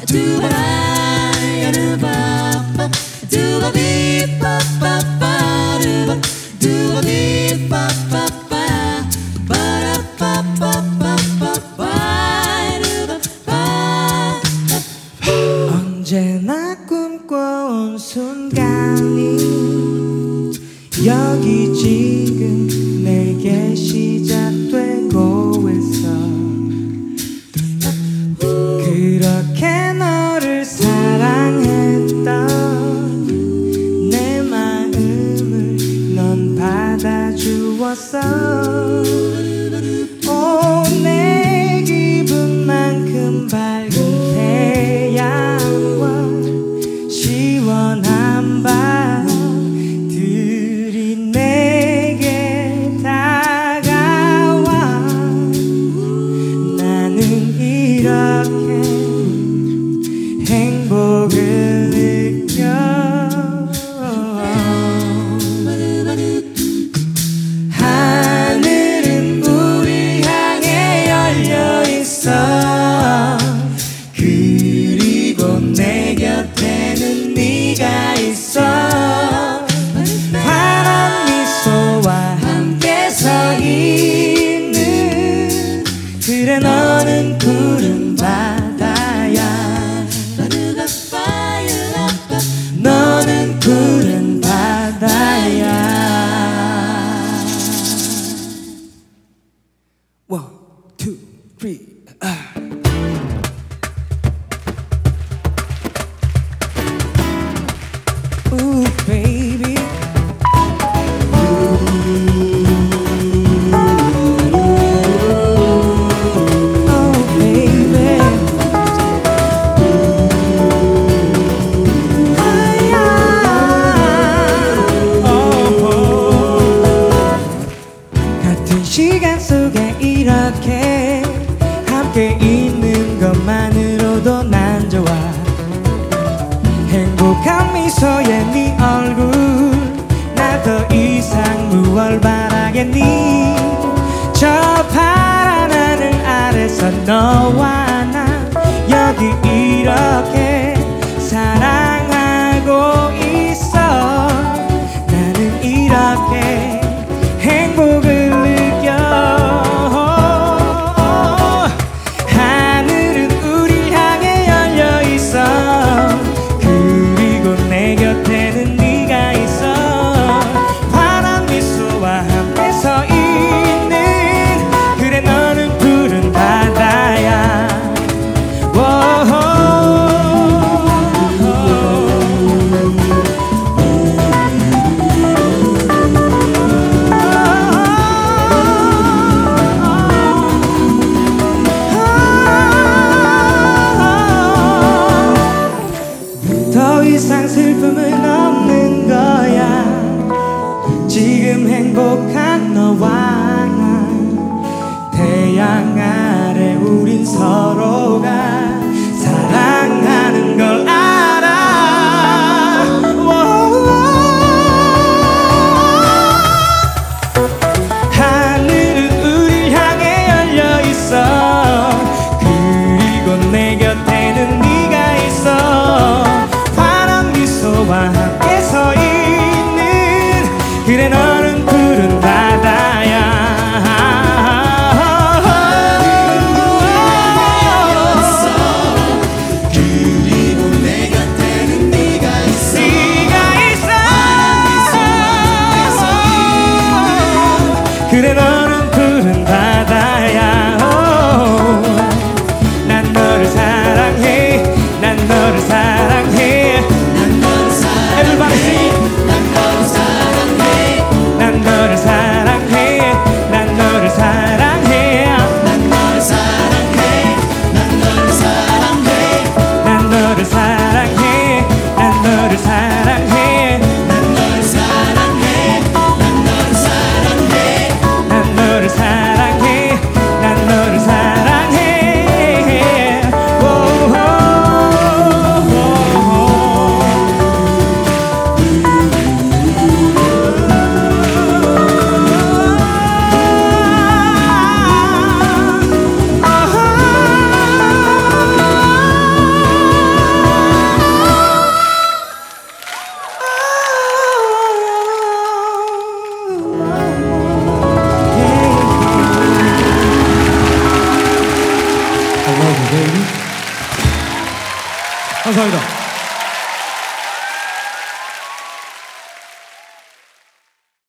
두바라야르바빠 두바비빠빠빠르바 두바비빠빠빠 바라빠빠빠빠빠르바 언제나 꿈꿔온 순간이 여기 지금 내게 시작되고 있어. 그렇게 너를 사랑했던 내 마음을 넌 받아주었어. 오, 내 기분만큼 밝은 태양과 시원한 밤들이 내게 다가와. 나는 이렇게 행복을 느껴. 하늘은 우리 향해 열려 있어. 그리고 내 곁에는 네가 있어. 환한 미소와 함께 서 있는 그래 너는 푸른 바다야. 너는 푸른 바다야. One, two, three. Ooh, baby. Oh, baby. 같은 시간 속에 이렇게 함께 있는 것만으로도 난 좋아. 행복한 미소의 네 얼굴 나 더 이상 무얼 바라겠니. 저 파란 하늘 아래서 너와 나 여기 이렇게 사랑하고 있어. 나는 이렇게 행복을 느껴. 하늘은 우리 향해 열려 있어. 그리고 내 곁에는 네가 있어. 환한 미소와 함께 서 있는 그래 너는 푸른 바다야. 감사합니다.